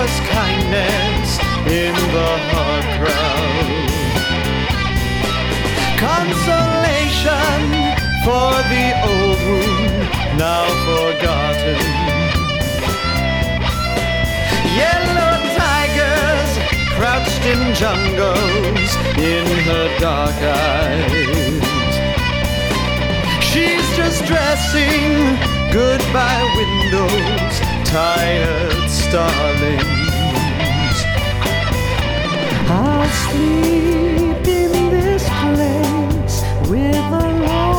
endless kindness in the hard crowd. Consolation for the old wound now forgotten. Yellow tigers crouched in jungles in her dark eyes. She's just dressing goodbye windows, tired starlings. I'll sleep in this place with a long